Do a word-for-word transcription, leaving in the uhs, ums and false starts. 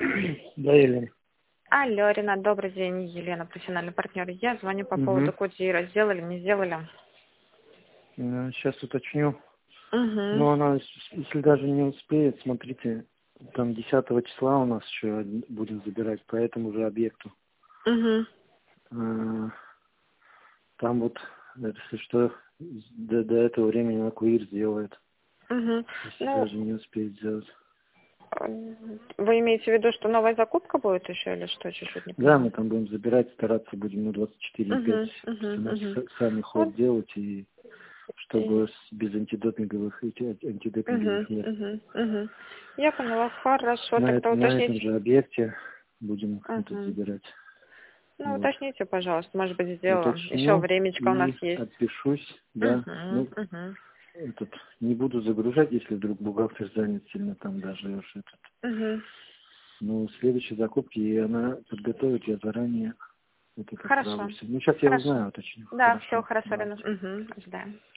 Да, Елена. Алло, Ренат, добрый день. Елена, профессиональный партнер. Я звоню по Угу. поводу кутира. Сделали, не сделали? Сейчас уточню. Угу. Но она, если даже не успеет, смотрите, там десятого числа у нас еще будем забирать по этому же объекту. Угу. А, Там вот, если что, до, до этого времени она куир сделает. Угу. Если Ну, даже не успеет сделать. вы имеете в виду, что новая закупка будет еще или что? Чуть-чуть не Да, поняла. мы там будем забирать, стараться будем на двадцать четыре и пять. Угу. Угу. Она Угу. с- сами ход Вот. делать, и И- чтобы с- без антидопинговых, эти- антидопинговых Угу. мер. Угу. Угу. Я поняла. Хорошо, На, тогда эт- на этом уточните. же объекте будем этот Угу. забирать. Ну, Вот. уточните, пожалуйста, может быть, сделаем. Еще Уточню времечко у нас и есть. отпишусь, да. Угу. Ну, Угу. этот, не буду загружать, если вдруг бухгалтер занят сильно там даже уж этот. Угу. Ну, следующие закупки, и она подготовит, я заранее это Хорошо. отправлюсь. Ну, сейчас я Хорошо. узнаю, уточню. Да, все Хорошо, хорошо, Ренат. давайте. Угу. Ждаем.